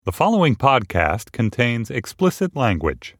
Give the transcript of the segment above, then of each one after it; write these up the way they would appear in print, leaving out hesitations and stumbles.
The following podcast contains explicit language.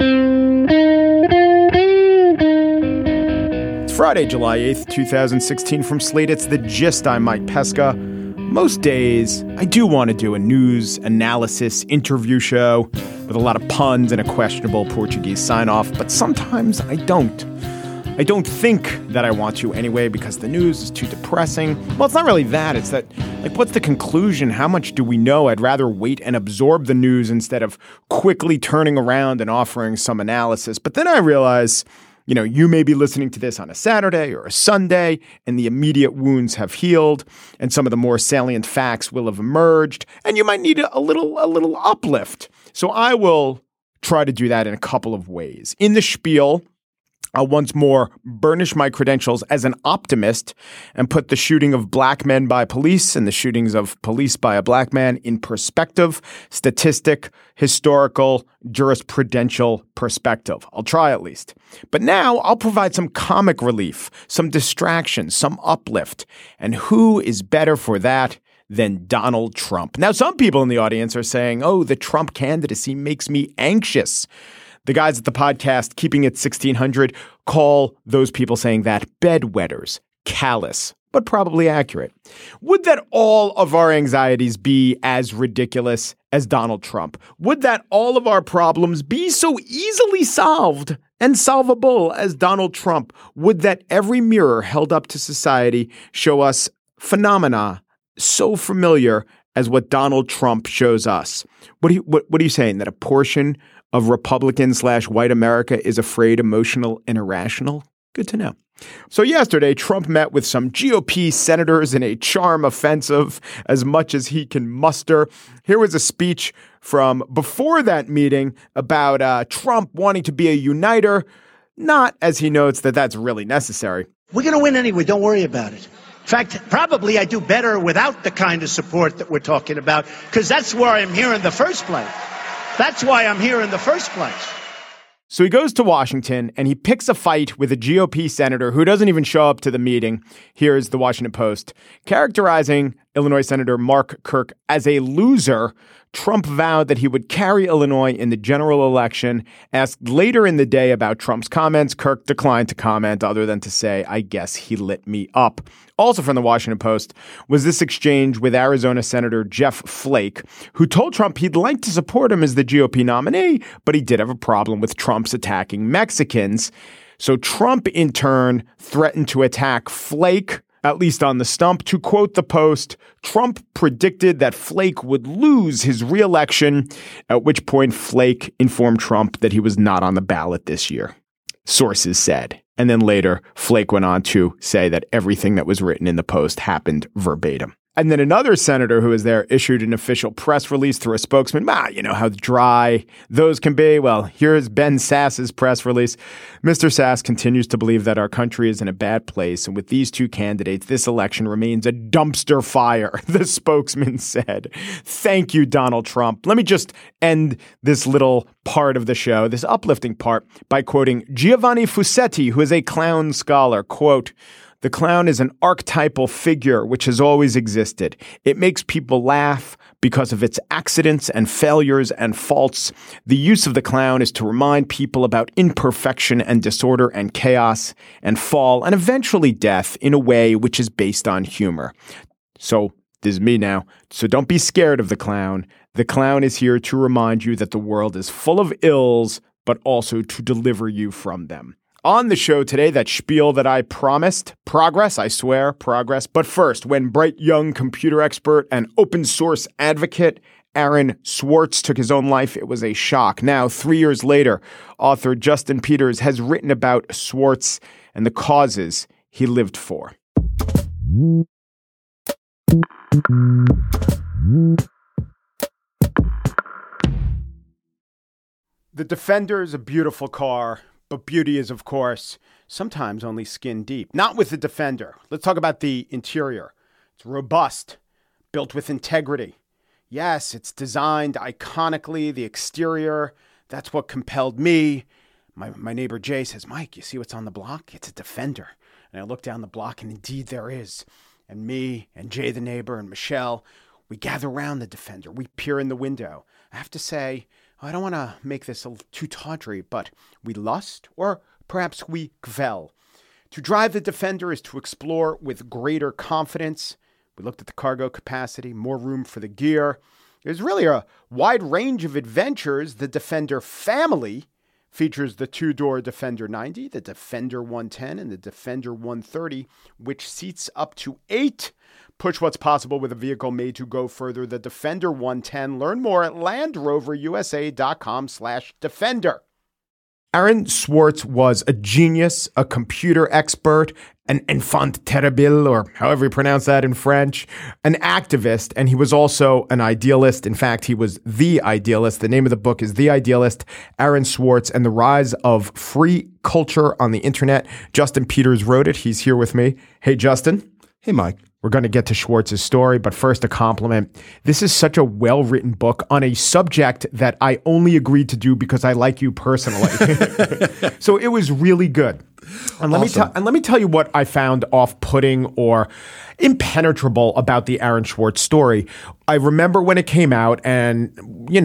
It's Friday, July 8th, 2016. From Slate, it's The Gist. I'm Mike Pesca. Most days, I do want to do a news analysis interview show with a lot of puns and a questionable Portuguese sign-off, but sometimes I don't. I don't think that I want to anyway because the news is too depressing. Well, it's not really that. It's that, what's the conclusion? How much do we know? I'd rather wait and absorb the news instead of quickly turning around and offering some analysis. But then I realize, you may be listening to this on a Saturday or a Sunday, and the immediate wounds have healed, and some of the more salient facts will have emerged, and you might need a little uplift. So I will try to do that in a couple of ways. In the spiel, I'll once more burnish my credentials as an optimist and put the shooting of black men by police and the shootings of police by a black man in perspective, statistic, historical, jurisprudential perspective. I'll try at least. But now I'll provide some comic relief, some distraction, some uplift. And who is better for that than Donald Trump? Now, some people in the audience are saying, oh, the Trump candidacy makes me anxious. The guys at the podcast, Keeping It 1600, call those people saying that bedwetters, callous, but probably accurate. Would that all of our anxieties be as ridiculous as Donald Trump? Would that all of our problems be so easily solved and solvable as Donald Trump? Would that every mirror held up to society show us phenomena so familiar as what Donald Trump shows us? What are you saying? That a portion of Republican/white America is afraid, emotional, and irrational? Good to know. So yesterday, Trump met with some GOP senators in a charm offensive as much as he can muster. Here was a speech from before that meeting about Trump wanting to be a uniter, not as he notes that that's really necessary. We're going to win anyway. Don't worry about it. In fact, probably I do better without the kind of support that we're talking about, because that's where I'm here in the first place. That's why I'm here in the first place. So he goes to Washington and he picks a fight with a GOP senator who doesn't even show up to the meeting. Here's the Washington Post. Characterizing Illinois Senator Mark Kirk as a loser, Trump vowed that he would carry Illinois in the general election. Asked later in the day about Trump's comments, Kirk declined to comment other than to say, I guess he lit me up. Also from the Washington Post was this exchange with Arizona Senator Jeff Flake, who told Trump he'd like to support him as the GOP nominee, but he did have a problem with Trump's attacking Mexicans. So Trump, in turn, threatened to attack Flake, at least on the stump. To quote the Post, Trump predicted that Flake would lose his reelection, at which point Flake informed Trump that he was not on the ballot this year, sources said. And then later, Flake went on to say that everything that was written in the Post happened verbatim. And then another senator who was there issued an official press release through a spokesman. You know how dry those can be. Well, here's Ben Sass's press release. Mr. Sass continues to believe that our country is in a bad place. And with these two candidates, this election remains a dumpster fire, the spokesman said. Thank you, Donald Trump. Let me just end this little part of the show, this uplifting part, by quoting Giovanni Fusetti, who is a clown scholar. Quote, the clown is an archetypal figure which has always existed. It makes people laugh because of its accidents and failures and faults. The use of the clown is to remind people about imperfection and disorder and chaos and fall and eventually death in a way which is based on humor. So this is me now. So don't be scared of the clown. The clown is here to remind you that the world is full of ills, but also to deliver you from them. On the show today, that spiel that I promised, progress, I swear, progress. But first, when bright young computer expert and open source advocate Aaron Swartz took his own life, it was a shock. Now, 3 years later, author Justin Peters has written about Swartz and the causes he lived for. The Defender is a beautiful car. But beauty is, of course, sometimes only skin deep. Not with the Defender. Let's talk about the interior. It's robust, built with integrity. Yes, it's designed iconically. The exterior, that's what compelled me. My neighbor Jay says, Mike, you see what's on the block? It's a Defender. And I look down the block, and indeed there is. And me and Jay the neighbor and Michelle, We gather around the Defender. We peer in the window. I have to say, I don't want to make this too tawdry, but we lust, or perhaps we gvel. To drive the Defender is to explore with greater confidence. We looked at the cargo capacity, more room for the gear. There's really a wide range of adventures. The Defender family features the two-door Defender 90, the Defender 110, and the Defender 130, which seats up to 8. Push what's possible with a vehicle made to go further. The Defender 110. Learn more at LandRoverUSA.com/Defender. Aaron Swartz was a genius, a computer expert, an enfant terrible, or however you pronounce that in French, an activist, and he was also an idealist. In fact, he was the idealist. The name of the book is The Idealist, Aaron Swartz and the Rise of Free Culture on the Internet. Justin Peters wrote it. He's here with me. Hey, Justin. Hey, Mike. We're going to get to Schwartz's story, but first a compliment. This is such a well-written book on a subject that I only agreed to do because I like you personally. So it was really good. And let me tell you what I found off-putting or impenetrable about the Aaron Swartz story. I remember when it came out, and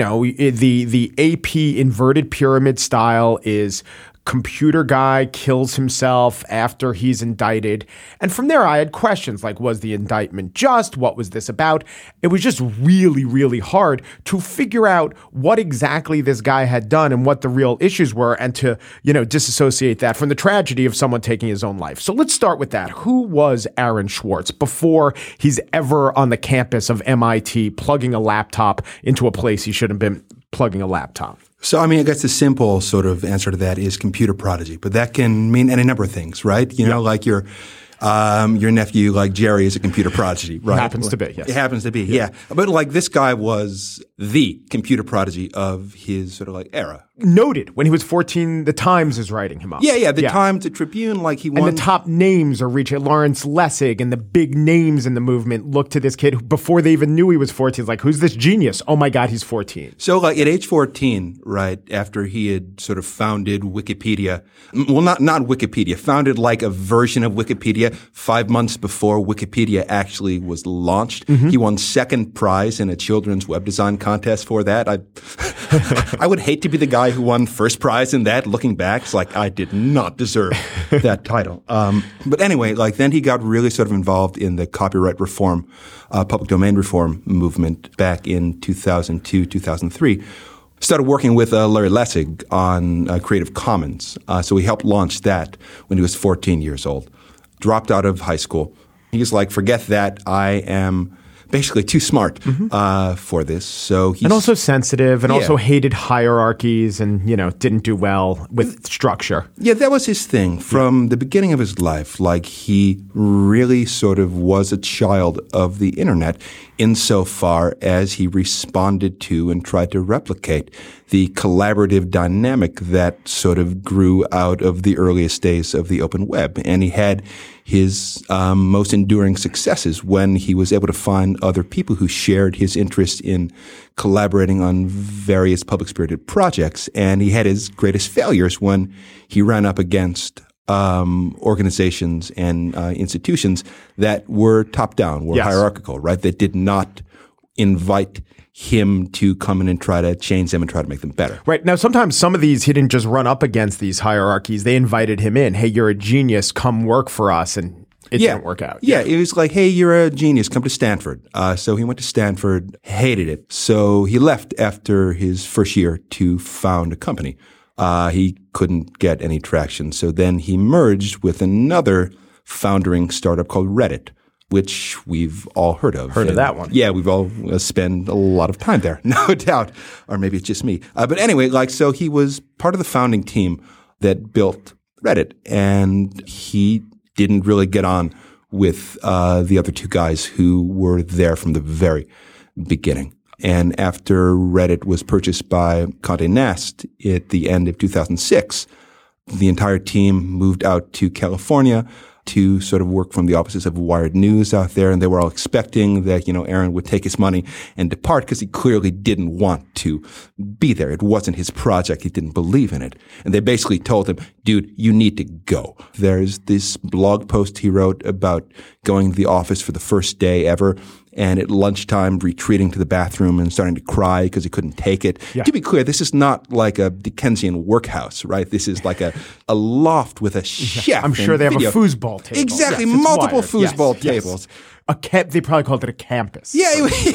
the AP inverted pyramid style is computer guy kills himself after he's indicted. And from there, I had questions like, was the indictment just? What was this about? It was just really, really hard to figure out what exactly this guy had done and what the real issues were, and to, disassociate that from the tragedy of someone taking his own life. So let's start with that. Who was Aaron Swartz before he's ever on the campus of MIT plugging a laptop into a place he shouldn't have been plugging a laptop? So, I guess the simple sort of answer to that is computer prodigy, but that can mean any number of things, right? Like your nephew, like Jerry, is a computer prodigy, right? It happens to be, yes. It happens to be, yeah. But like this guy was the computer prodigy of his sort of like era. Noted. When he was 14, the Times is writing him up. Yeah. The Times, the Tribune, like he won. And the top names are reaching. Lawrence Lessig and the big names in the movement look to this kid who, before they even knew he was 14. Like, who's this genius? Oh my God, he's 14. So like at age 14, right, after he had sort of founded Wikipedia, well, not Wikipedia, founded like a version of Wikipedia 5 months before Wikipedia actually was launched. Mm-hmm. He won second prize in a children's web design contest for that. I would hate to be the guy who won first prize in that. Looking back, it's like I did not deserve that title. But anyway, like then he got really sort of involved in the copyright reform, public domain reform movement back in 2002, 2003. Started working with Larry Lessig on Creative Commons. So he helped launch that when he was 14 years old. Dropped out of high school. He's like, forget that. I am basically too smart for this. So he's, and also sensitive, and also hated hierarchies, and didn't do well with structure. Yeah, that was his thing from the beginning of his life. Like he really sort of was a child of the internet insofar as he responded to and tried to replicate the collaborative dynamic that sort of grew out of the earliest days of the open web. And he had his most enduring successes when he was able to find other people who shared his interest in collaborating on various public-spirited projects. And he had his greatest failures when he ran up against organizations and institutions that were top-down, were hierarchical, right? That did not invite him to come in and try to change them and try to make them better. Right. Now, sometimes some of these, he didn't just run up against these hierarchies. They invited him in. Hey, you're a genius. Come work for us. And it didn't work out. Yeah. It was like, hey, you're a genius. Come to Stanford. So he went to Stanford, hated it. So he left after his first year to found a company. He couldn't get any traction. So then he merged with another foundering startup called Reddit, which we've all heard of. Heard of that one. Yeah, we've all spent a lot of time there, no doubt. Or maybe it's just me. But anyway, so he was part of the founding team that built Reddit, and he didn't really get on with the other two guys who were there from the very beginning. And after Reddit was purchased by Condé Nast at the end of 2006, the entire team moved out to California to sort of work from the offices of Wired News out there. And they were all expecting that, Aaron would take his money and depart because he clearly didn't want to be there. It wasn't his project. He didn't believe in it. And they basically told him, dude, you need to go. There's this blog post he wrote about going to the office for the first day ever. and at lunchtime retreating to the bathroom and starting to cry because he couldn't take it. Yeah. To be clear, this is not like a Dickensian workhouse, right? This is like a loft with a chef. I'm sure they have video. a foosball table. Exactly, Yes, it's multiple wired. foosball Yes, tables. They probably called it a campus. Yeah,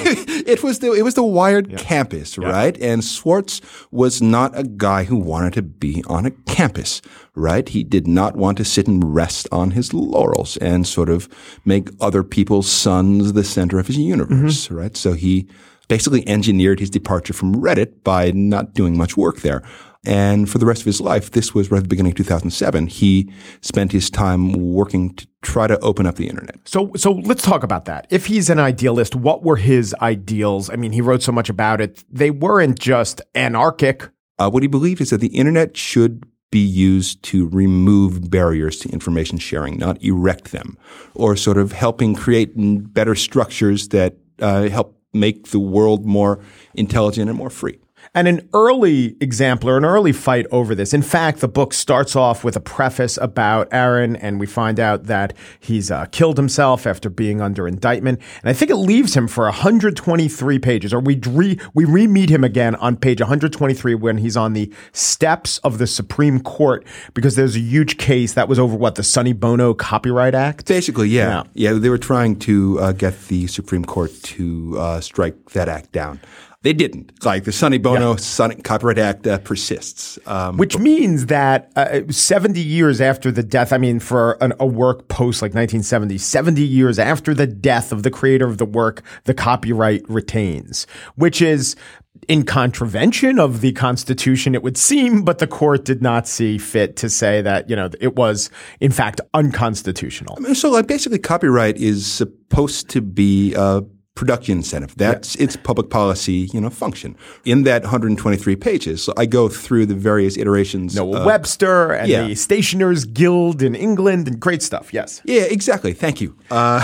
it was the wired campus, right? And Swartz was not a guy who wanted to be on a campus, right? He did not want to sit and rest on his laurels and sort of make other people's sons the center of his universe, right? So he basically engineered his departure from Reddit by not doing much work there. And for the rest of his life, this was right at the beginning of 2007, he spent his time working to try to open up the internet. So let's talk about that. If he's an idealist, what were his ideals? I mean, he wrote so much about it. They weren't just anarchic. What he believed is that the internet should be used to remove barriers to information sharing, not erect them, or sort of helping create better structures that help make the world more intelligent and more free. And an early example or an early fight over this. In fact, the book starts off with a preface about Aaron, and we find out that he's killed himself after being under indictment. And I think it leaves him for 123 pages, or we re-meet him again on page 123 when he's on the steps of the Supreme Court because there's a huge case that was over the Sonny Bono Copyright Act? Basically, yeah. They were trying to get the Supreme Court to strike that act down. They didn't. Like the Sonny Bono Copyright Act persists. Which means that 70 years after the death, I mean, for a work post like 1970, 70 years after the death of the creator of the work, the copyright retains, which is in contravention of the Constitution, it would seem, but the court did not see fit to say that, it was, in fact, unconstitutional. So basically copyright is supposed to be production incentive. That's its public policy, function. In that 123 pages, I go through the various iterations. Noah Webster and the Stationers Guild in England and great stuff. Yes. Yeah, exactly. Thank you.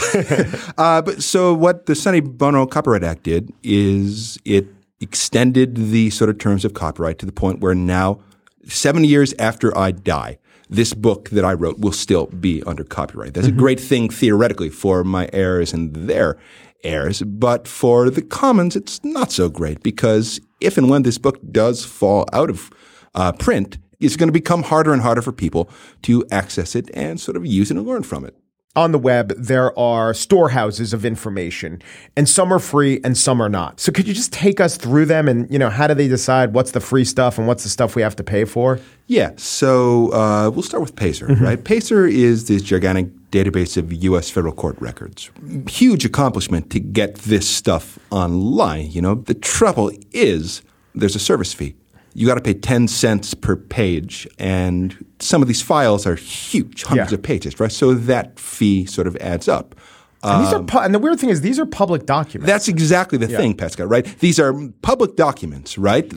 But so what the Sonny Bono Copyright Act did is it extended the sort of terms of copyright to the point where now, 7 years after I die, this book that I wrote will still be under copyright. That's a great thing theoretically for my heirs and their heirs, but for the commons, it's not so great because if and when this book does fall out of print, it's going to become harder and harder for people to access it and sort of use it and learn from it. On the web, there are storehouses of information, and some are free and some are not. So could you just take us through them and, how do they decide what's the free stuff and what's the stuff we have to pay for? Yeah. So we'll start with Pacer, right? Pacer is this gigantic database of U.S. federal court records. Huge accomplishment to get this stuff online. The trouble is there's a service fee. You got to pay 10 cents per page, and some of these files are huge, hundreds of pages, right? So that fee sort of adds up. And these are and the weird thing is these are public documents. That's exactly the thing, Pascal, right? These are public documents, right?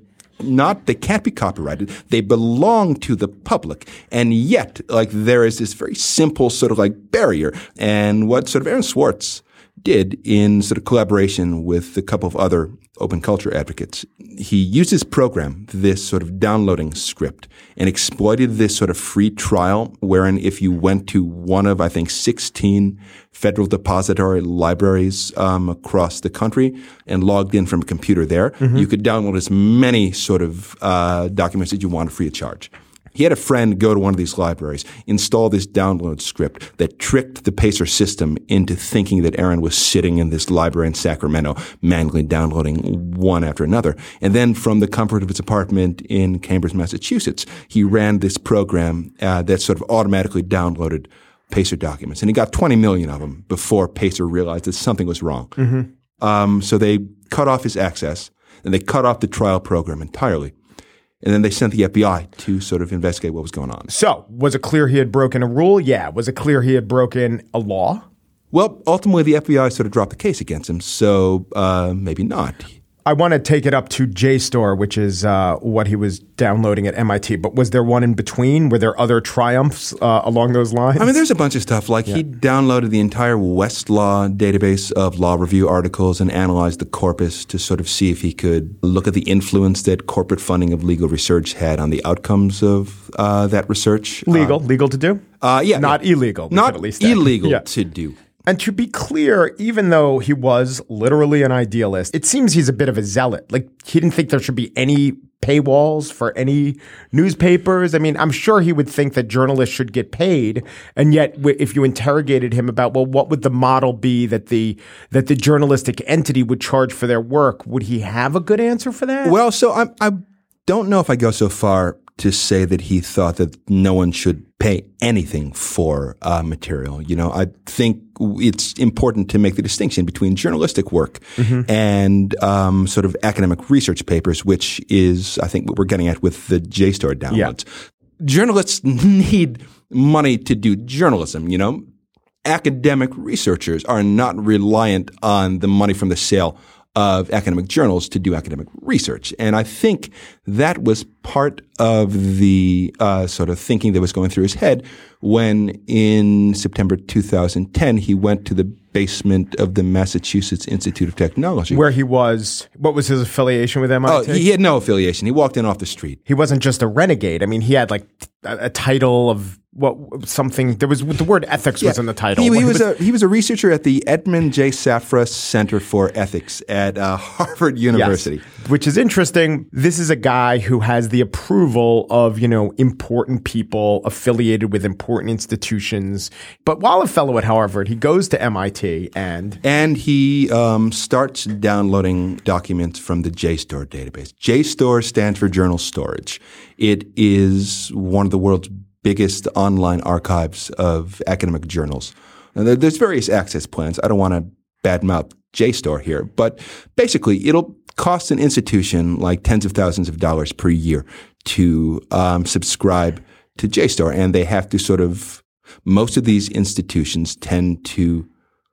They can't be copyrighted. They belong to the public. And yet, there is this very simple sort of barrier. And what sort of Aaron Swartz did in sort of collaboration with a couple of other open culture advocates, he used his program, this sort of downloading script, and exploited this sort of free trial wherein if you went to one of, I think, 16 federal depository libraries across the country and logged in from a computer there, you could download as many sort of documents as you wanted free of charge. He had a friend go to one of these libraries, install this download script that tricked the Pacer system into thinking that Aaron was sitting in this library in Sacramento, manually downloading one after another. And then from the comfort of his apartment in Cambridge, Massachusetts, he ran this program that sort of automatically downloaded Pacer documents. And he got 20 million of them before Pacer realized that something was wrong. So they cut off his access, and they cut off the trial program entirely. And then they sent the FBI to sort of investigate what was going on. So was it clear he had broken a rule? Yeah. Was it clear he had broken a law? Well, ultimately, the FBI sort of dropped the case against him. So maybe not. I want to take it up to JSTOR, which is what he was downloading at MIT. But was there one in between? Were there other triumphs along those lines? I mean, there's a bunch of stuff. He downloaded the entire Westlaw database of law review articles and analyzed the corpus to sort of see if he could look at the influence that corporate funding of legal research had on the outcomes of that research. Legal to do? Yeah. Not illegal. Not illegal to do. And to be clear, even though he was literally an idealist, it seems he's a bit of a zealot. Like, he didn't think there should be any paywalls for any newspapers. I mean, I'm sure he would think that journalists should get paid. And yet, if you interrogated him about, well, what would the model be that the journalistic entity would charge for their work, would he have a good answer for that? Well, so I don't know if I go so far to say that he thought that no one should pay anything for material. You know, I think it's important to make the distinction between journalistic work and sort of academic research papers, which is, I think, what we're getting at with the JSTOR downloads. Yeah. Journalists need money to do journalism, you know. Academic researchers are not reliant on the money from the sale of academic journals to do academic research. And I think that was part of the sort of thinking that was going through his head when in September 2010 he went to the basement of the Massachusetts Institute of Technology. Where he was, what was his affiliation with MIT? Oh, he had no affiliation. He walked in off the street. He wasn't just a renegade. I mean, he had like a title of something. There was the word ethics was in the title. He was a researcher at the Edmund J. Safra Center for Ethics at Harvard University. Yes. Which is interesting. This is a guy who has the approval of, you know, important people affiliated with important institutions. But while a fellow at Harvard, he goes to MIT and he starts downloading documents from the JSTOR database. JSTOR stands for Journal Storage. It is one of the world's biggest online archives of academic journals. And there's various access plans. I don't want to badmouth JSTOR here, but basically it'll cost an institution like tens of thousands of dollars per year to subscribe to JSTOR, and they have to sort of – most of these institutions tend to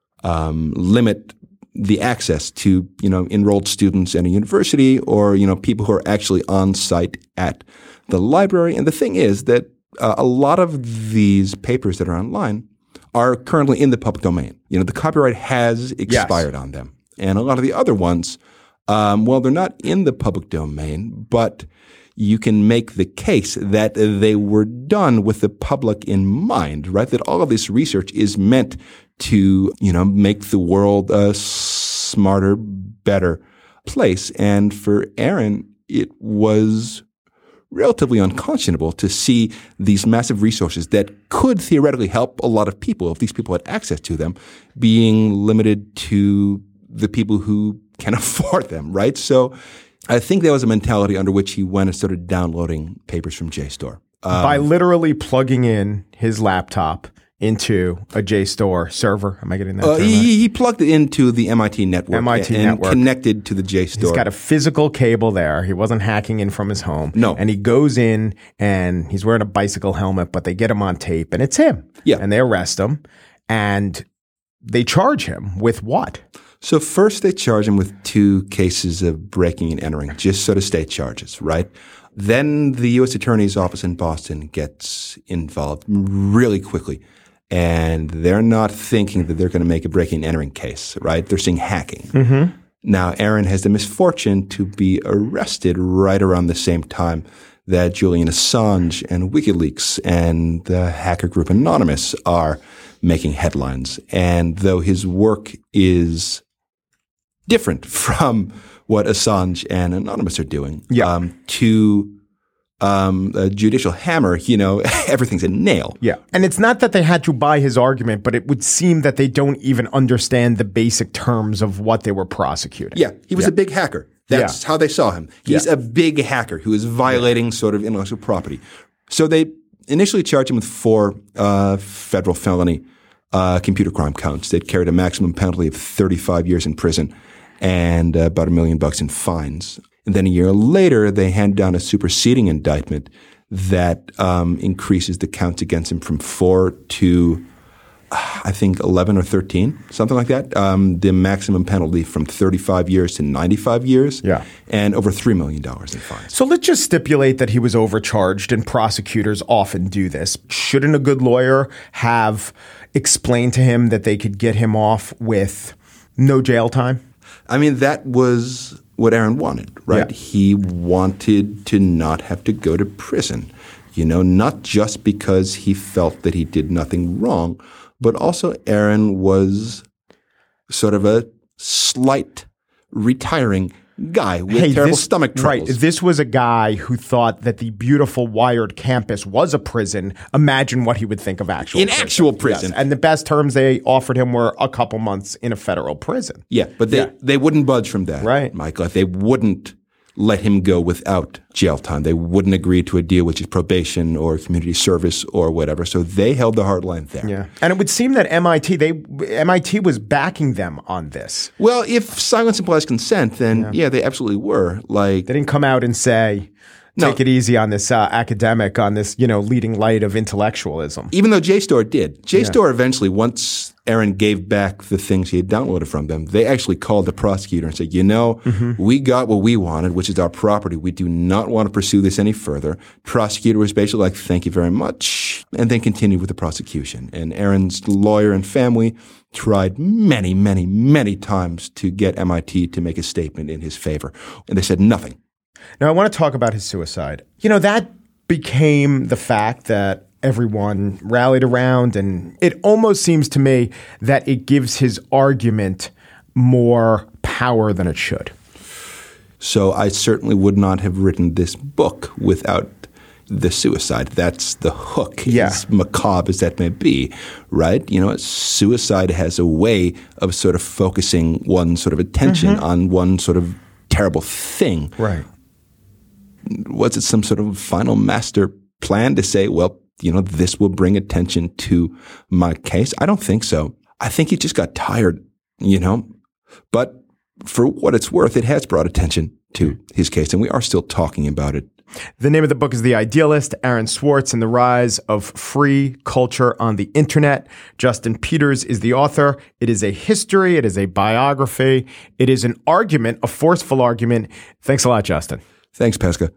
limit the access to, you know, enrolled students at a university or, you know, people who are actually on site at the library. And the thing is that a lot of these papers that are online are currently in the public domain. You know, the copyright has expired on them. And a lot of the other ones, well, they're not in the public domain, but you can make the case that they were done with the public in mind, right? That all of this research is meant to, you know, make the world a smarter, better place. And for Aaron, it was relatively unconscionable to see these massive resources that could theoretically help a lot of people if these people had access to them being limited to the people who can afford them, right? So I think that was a mentality under which he went and started downloading papers from JSTOR. By literally plugging in his laptop into a JSTOR server. Am I getting that term right? He plugged it into the MIT network and connected to the JSTOR. He's got a physical cable there. He wasn't hacking in from his home. No. And he goes in and he's wearing a bicycle helmet, but they get him on tape and it's him. Yeah. And they arrest him and they charge him with what? So first they charge him with 2 cases of breaking and entering, just sort of state charges, right? Then the U.S. Attorney's Office in Boston gets involved really quickly. And they're not thinking that they're going to make a breaking and entering case, right? They're seeing hacking. Mm-hmm. Now, Aaron has the misfortune to be arrested right around the same time that Julian Assange and WikiLeaks and the hacker group Anonymous are making headlines. And though his work is different from what Assange and Anonymous are doing, to a judicial hammer, you know, everything's a nail. Yeah. And it's not that they had to buy his argument, but it would seem that they don't even understand the basic terms of what they were prosecuting. Yeah. He was a big hacker. That's how they saw him. He's a big hacker who is violating sort of intellectual property. So they initially charged him with 4 federal felony computer crime counts that carried a maximum penalty of 35 years in prison and about $1 million in fines. And then a year later, they hand down a superseding indictment that increases the counts against him from 4 to, I think, 11 or 13, something like that. The maximum penalty from 35 years to 95 years. Yeah. And over $3 million in fines. So let's just stipulate that he was overcharged, and prosecutors often do this. Shouldn't a good lawyer have explained to him that they could get him off with no jail time? I mean, that was what Aaron wanted, right? Yeah. He wanted to not have to go to prison, you know, not just because he felt that he did nothing wrong, But also Aaron was sort of a slight retiring guy with terrible stomach troubles. Right. This was a guy who thought that the beautiful wired campus was a prison. Imagine what he would think of actual prison. Yes. And the best terms they offered him were a couple months in a federal prison. Yeah, but they wouldn't budge from that, right, Michael. If they wouldn't let him go without jail time. They wouldn't agree to a deal which is probation or community service or whatever. So they held the hard line there. Yeah. And it would seem that MIT was backing them on this. Well, if silence implies consent, then they absolutely were. Like, they didn't come out and say, take it easy on this academic, on this, leading light of intellectual,ism. Even though JSTOR did. JSTOR eventually, once Aaron gave back the things he had downloaded from them, they actually called the prosecutor and said, we got what we wanted, which is our property. We do not want to pursue this any further. Prosecutor was basically like, thank you very much, and then continued with the prosecution. And Aaron's lawyer and family tried many, many, many times to get MIT to make a statement in his favor. And they said nothing. Now, I want to talk about his suicide. That became the fact that everyone rallied around, and it almost seems to me that it gives his argument more power than it should. So I certainly would not have written this book without the suicide. That's the hook, as macabre as that may be, right? Suicide has a way of sort of focusing one's sort of attention on one sort of terrible thing. Right. Was it some sort of final master plan to say, well, this will bring attention to my case? I don't think so. I think he just got tired, But for what it's worth, it has brought attention to his case, and we are still talking about it. The name of the book is The Idealist, Aaron Swartz and the Rise of Free Culture on the Internet. Justin Peters is the author. It is a history. It is a biography. It is an argument, a forceful argument. Thanks a lot, Justin. Thanks, Pesca.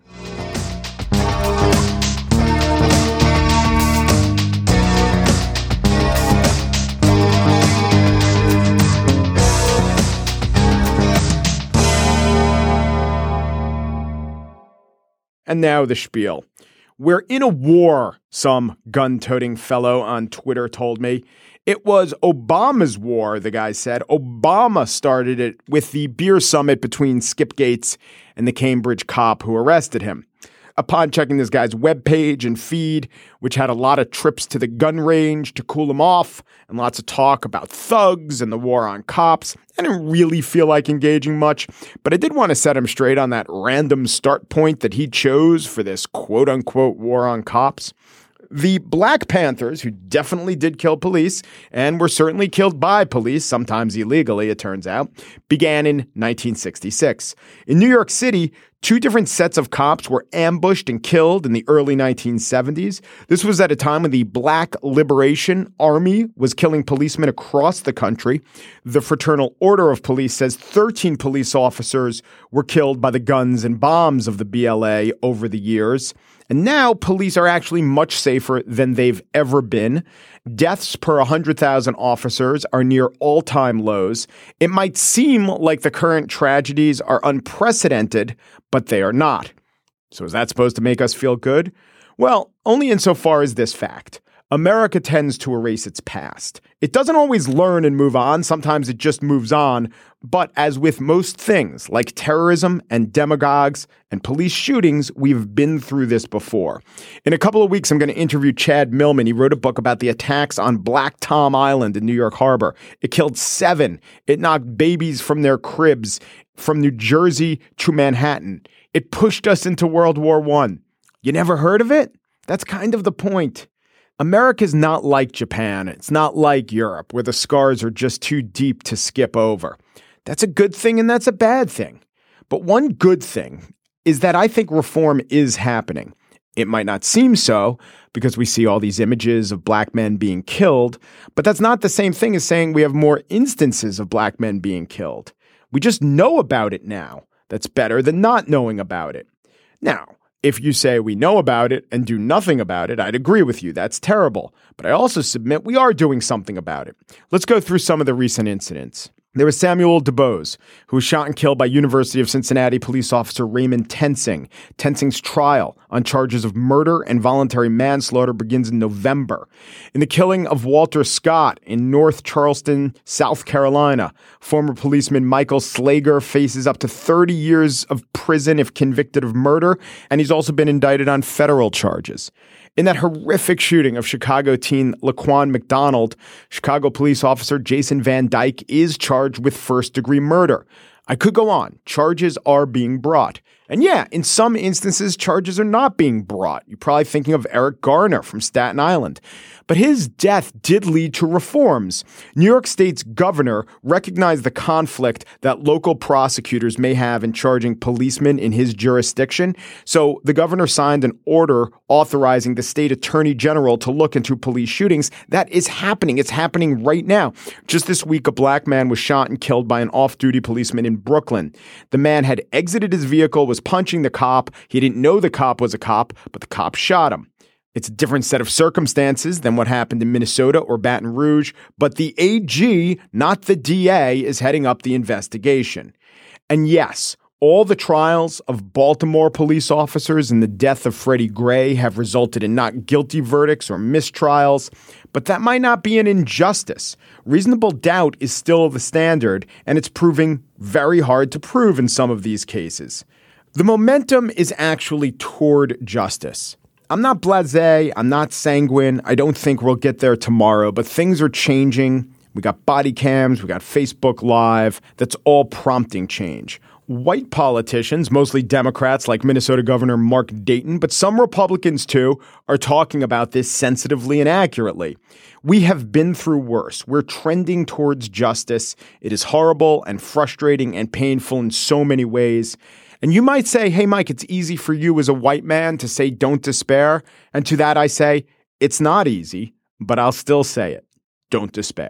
And now the spiel. We're in a war, some gun-toting fellow on Twitter told me. It was Obama's war, the guy said. Obama started it with the beer summit between Skip Gates and the Cambridge cop who arrested him. Upon checking this guy's webpage and feed, which had a lot of trips to the gun range to cool him off and lots of talk about thugs and the war on cops, I didn't really feel like engaging much, but I did want to set him straight on that random start point that he chose for this quote-unquote war on cops. The Black Panthers, who definitely did kill police and were certainly killed by police, sometimes illegally, it turns out, began in 1966. In New York City, 2 different sets of cops were ambushed and killed in the early 1970s. This was at a time when the Black Liberation Army was killing policemen across the country. The Fraternal Order of Police says 13 police officers were killed by the guns and bombs of the BLA over the years. And now police are actually much safer than they've ever been. Deaths per 100,000 officers are near all-time lows. It might seem like the current tragedies are unprecedented, but they are not. So is that supposed to make us feel good? Well, only insofar as this fact. America tends to erase its past. It doesn't always learn and move on. Sometimes it just moves on. But as with most things, like terrorism and demagogues and police shootings, we've been through this before. In a couple of weeks, I'm going to interview Chad Millman. He wrote a book about the attacks on Black Tom Island in New York Harbor. It killed 7. It knocked babies from their cribs from New Jersey to Manhattan. It pushed us into World War I. You never heard of it? That's kind of the point. America's not like Japan. It's not like Europe, where the scars are just too deep to skip over. That's a good thing and that's a bad thing. But one good thing is that I think reform is happening. It might not seem so because we see all these images of black men being killed, but that's not the same thing as saying we have more instances of black men being killed. We just know about it now. That's better than not knowing about it. Now, if you say we know about it and do nothing about it, I'd agree with you. That's terrible. But I also submit we are doing something about it. Let's go through some of the recent incidents. There was Samuel DuBose, who was shot and killed by University of Cincinnati police officer Raymond Tensing. Tensing's trial on charges of murder and voluntary manslaughter begins in November. In the killing of Walter Scott in North Charleston, South Carolina, former policeman Michael Slager faces up to 30 years of prison if convicted of murder, and he's also been indicted on federal charges. In that horrific shooting of Chicago teen Laquan McDonald, Chicago police officer Jason Van Dyke is charged with first-degree murder. I could go on. Charges are being brought. And yeah, in some instances, charges are not being brought. You're probably thinking of Eric Garner from Staten Island. But his death did lead to reforms. New York State's governor recognized the conflict that local prosecutors may have in charging policemen in his jurisdiction. So the governor signed an order authorizing the state attorney general to look into police shootings. That is happening. It's happening right now. Just this week, a black man was shot and killed by an off-duty policeman in Brooklyn. The man had exited his vehicle, was punching the cop. He didn't know the cop was a cop, but the cop shot him. It's a different set of circumstances than what happened in Minnesota or Baton Rouge, but the AG, not the DA, is heading up the investigation. And yes, all the trials of Baltimore police officers in the death of Freddie Gray have resulted in not guilty verdicts or mistrials, but that might not be an injustice. Reasonable doubt is still the standard, and it's proving very hard to prove in some of these cases. The momentum is actually toward justice. I'm not blasé. I'm not sanguine. I don't think we'll get there tomorrow, but things are changing. We got body cams. We got Facebook Live. That's all prompting change. White politicians, mostly Democrats like Minnesota Governor Mark Dayton, but some Republicans too, are talking about this sensitively and accurately. We have been through worse. We're trending towards justice. It is horrible and frustrating and painful in so many ways. And you might say, hey, Mike, it's easy for you as a white man to say don't despair. And to that I say, it's not easy, but I'll still say it. Don't despair.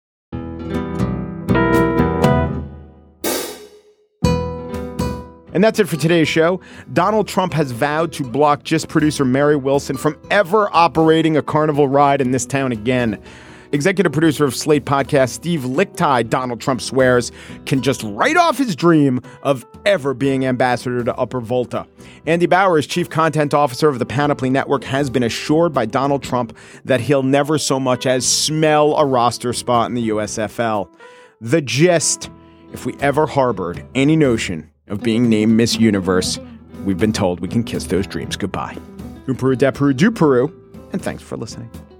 And that's it for today's show. Donald Trump has vowed to block GIST producer Mary Wilson from ever operating a carnival ride in this town again. Executive producer of Slate podcast Steve Lickteig, Donald Trump swears, can just write off his dream of ever being ambassador to Upper Volta. Andy Bowers, chief content officer of the Panoply Network, has been assured by Donald Trump that he'll never so much as smell a roster spot in the USFL. The gist: if we ever harbored any notion of being named Miss Universe, we've been told we can kiss those dreams goodbye. Un Peru de Peru du Peru, and thanks for listening.